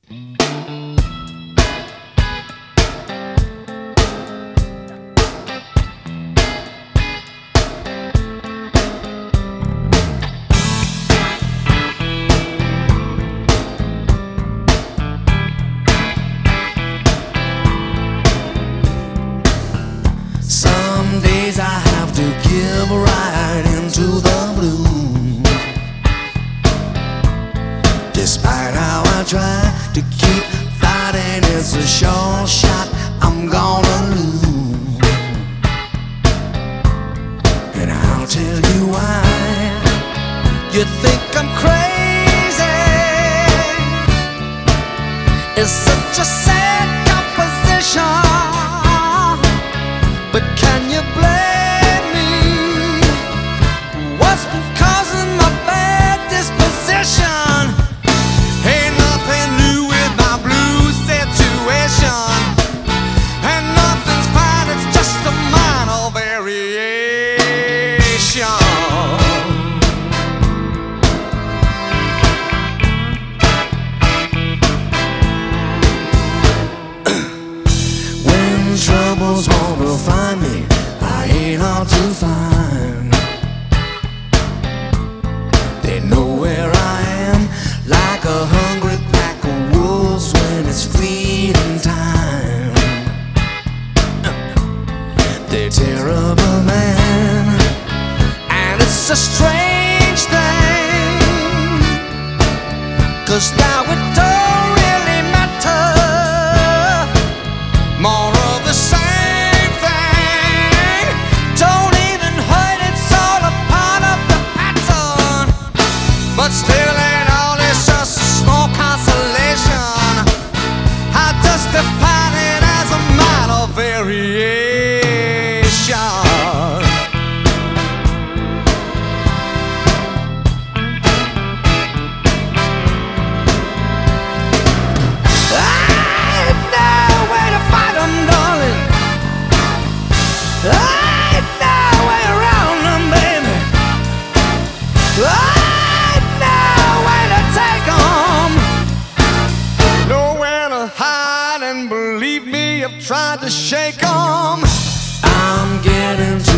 Some days I have to give right into the blue. Despite how I try to keep fighting, it's a sure shot I'm gonna lose. And I'll tell you why. You think I'm crazy. It's such a sad composition. But can you blame me? What's been causing my bad disposition? Ain't nothing new with my blue situation. And nothing's fine, it's just a minor variation. When troubles want to find me, I ain't hard to find. They know where I am, like a hungry pack of wolves when it's feeding time. They're terrible, man, and it's a strange thing, 'cause now it don't really matter. More of the same thing. Don't even hurt, it's all a part of the pattern. But still ain't all, it's just a small consolation. I just define it as a minor variation. Tried to shake 'em. I'm getting